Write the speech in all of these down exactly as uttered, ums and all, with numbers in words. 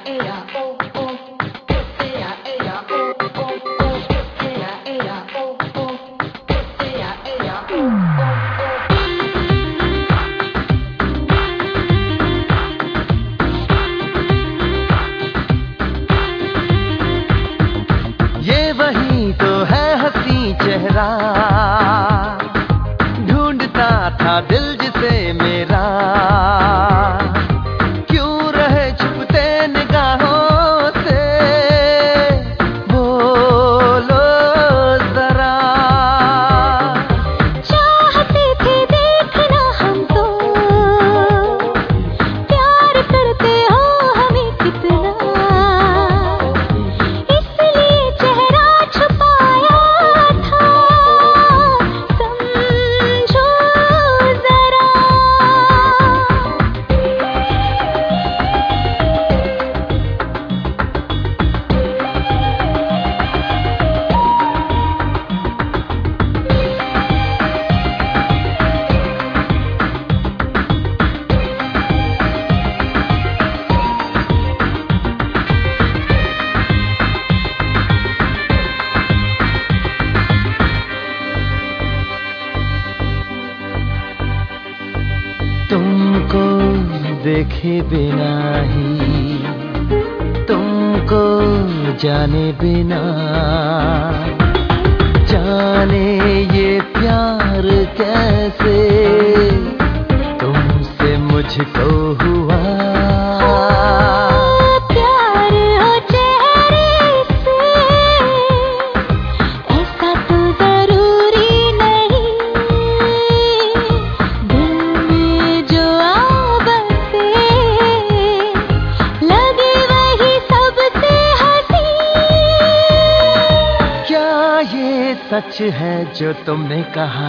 चेहरा ढूंढता था दिल जिसे मेरा, क्यों रहे छुपते निगाहों से, बोलो जरा। चाहते थे देखना हम तो, प्यार करते हो हमें कितना, इसलिए चेहरा छुपाया था, समझो जरा। तुमको देखे बिना ही, तुमको जाने बिना, जाने ये प्यार कैसे तुमसे मुझको हुआ। प्यार हो चेहरे से, ऐसा तो जरूरी नहीं, दिल में जो आ बसे, लगे वही सबसे हंसी। क्या ये सच है जो तुमने कहा?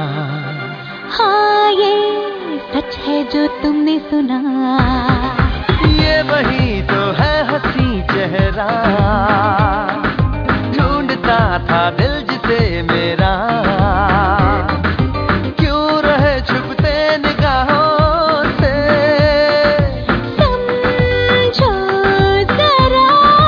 हाँ ये सच है जो तुमने सुना, ये वही तो है हंसी चेहरा, ढूंढता था दिल जिसे मेरा, क्यों रहे छुपते निगाहों से, समझो जरा।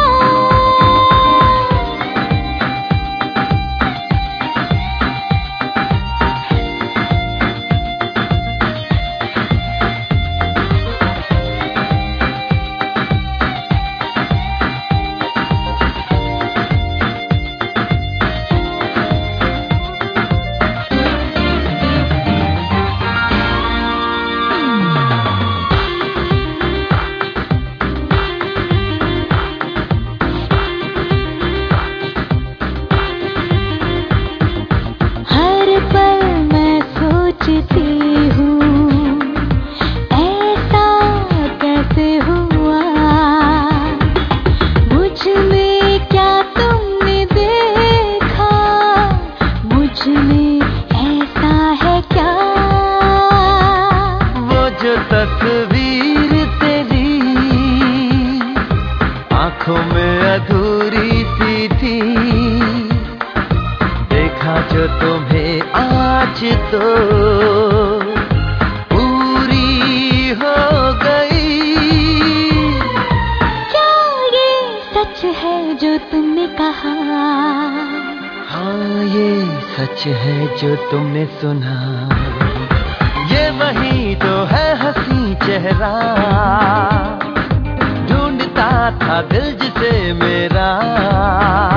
हर पल मैं सोचती हूँ, ऐसा कैसे हुआ, मुझ में क्या तुमने देखा, मुझ में ऐसा है क्या। वो जो तस्वीर तेरी आंखों में अधूरी सी थी, देखा जो तुम्हें आज तो पूरी हो गई। क्या ये सच है जो तुमने कहा? हाँ ये सच है जो तुमने सुना, ये वही तो है हंसी चेहरा, ढूंढता था दिल जिसे मेरा।